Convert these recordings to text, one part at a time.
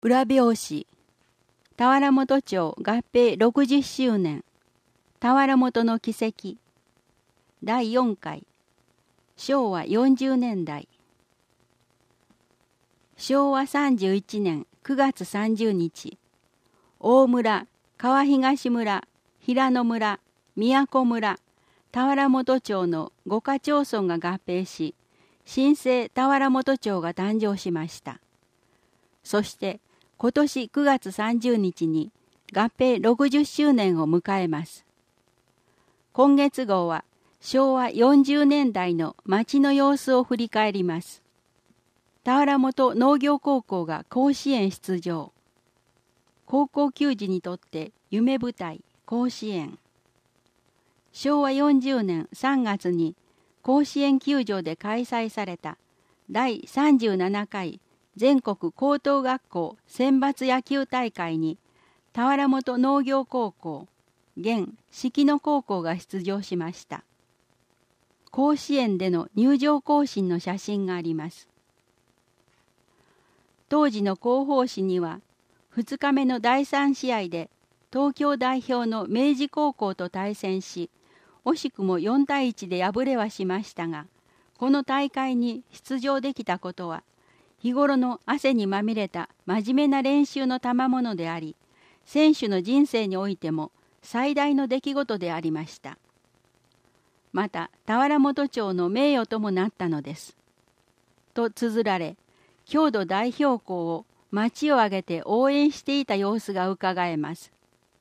裏表紙田原本町合併60周年田原本の奇跡第4回昭和40年代昭和31年9月30日大村、川東村、平野村、宮古村、田原本町の5課町村が合併し新生田原本町が誕生しました。そして今年9月30日に合併60周年を迎えます。今月号は昭和40年代の町の様子を振り返ります。田原本農業高校が甲子園出場。高校球児にとって夢舞台甲子園。昭和40年3月に甲子園球場で開催された第37回全国高等学校選抜野球大会に田原本農業高校、現敷野高校が出場しました。甲子園での入場行進の写真があります。当時の広報誌には2日目の第3試合で東京代表の明治高校と対戦し、惜しくも4対1で敗れはしましたが、この大会に出場できたことは日頃の汗にまみれた真面目な練習の賜物であり、選手の人生においても最大の出来事でありました。また田原本町の名誉ともなったのです。と綴られ、郷土代表校を町を挙げて応援していた様子がうかがえます。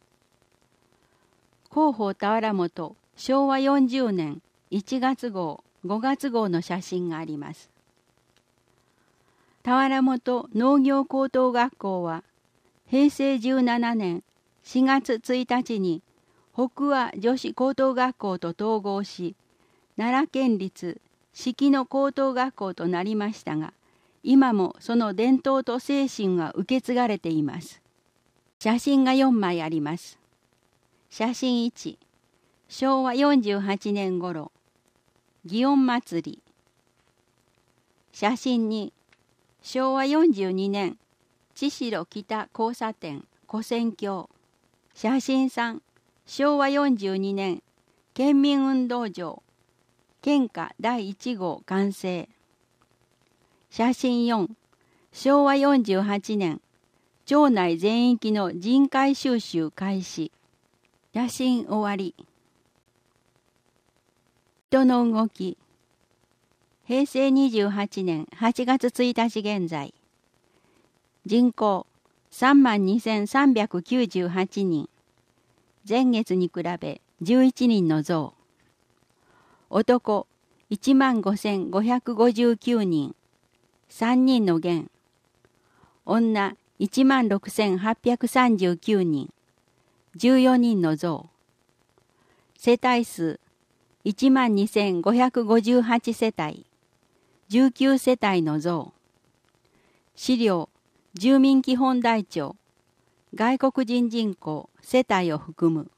広報田原本昭和40年1月号5月号の写真があります。田原本農業高等学校は平成17年4月1日に北和女子高等学校と統合し、奈良県立敷野高等学校となりましたが、今もその伝統と精神は受け継がれています。写真が4枚あります。写真1、昭和48年頃、祇園祭り。写真2、昭和42年、千代北交差点、古戦橋。写真3、昭和42年、県民運動場、県歌第1号完成。写真4、昭和48年、町内全域の人海収集開始。写真終わり。人の動き。平成28年8月1日現在。人口32,398人。前月に比べ11人の増。男15,559人。3人の減。女16,839人。14人の増。世帯数12,558世帯。19世帯の増。資料、住民基本台帳、外国人人口、世帯を含む。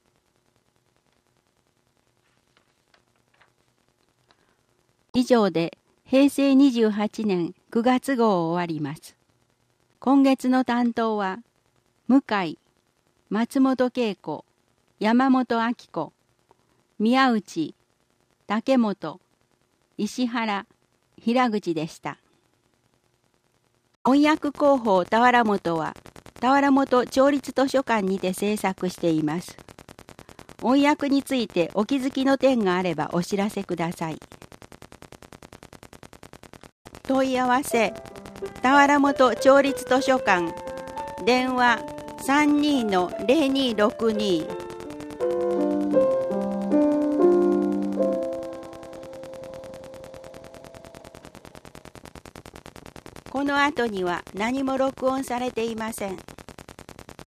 以上で平成28年9月号を終わります。今月の担当は、向井、松本恵子、山本明子、宮内、竹本、石原、平口でした。翻訳広報田原本は田原本町立図書館にて制作しています。翻訳についてお気づきの点があればお知らせください。問い合わせ田原本町立図書館電話 32-0262。この後には何も録音されていません。